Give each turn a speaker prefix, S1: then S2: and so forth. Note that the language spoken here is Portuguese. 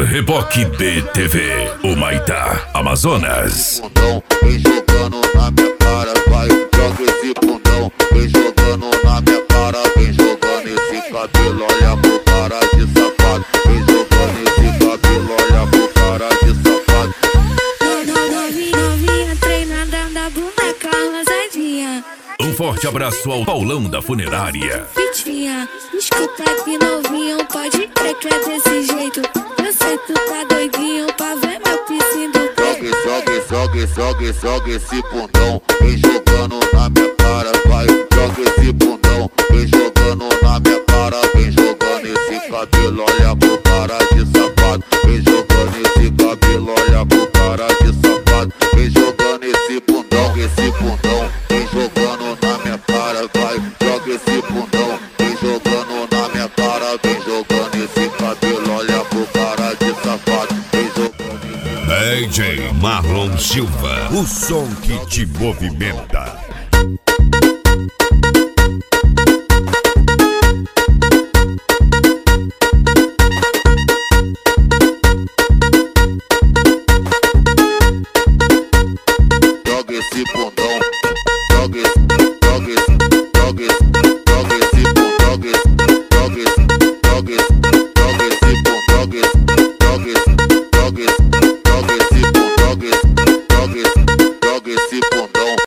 S1: Reboque BTV, Humaitá, Amazonas.
S2: Vem jogando na minha cara, vai, joga esse bundão. Vem jogando na minha cara, vem jogando esse cabelo, olha pro cara de safado. Vem jogando esse cabelo, olha pro cara de safado.
S3: Novinha treinada da boneca rosadinha.
S1: Um forte abraço ao Paulão da Funerária.
S3: Fitinha, escuta aqui novinho, pode crer que é desse jeito. Eu sei que tu tá doidinho pra ver meu piscino do peito.
S2: Joga esse bundão. Vem jogando na minha cara, vai, joga esse bundão. Vem jogando na minha cara, vem jogando esse cabelo, olha pro cara de safado. Vem jogando esse cabelo, olha pro cara de safado. Vem jogando esse bundão. Vem jogando na minha cara, vai, joga esse bundão. Vem jogando na minha cara, vem jogando esse cabelo, olha pro cara de safado. Vem jogando esse...
S4: DJ Marlon Silva, o som que te movimenta.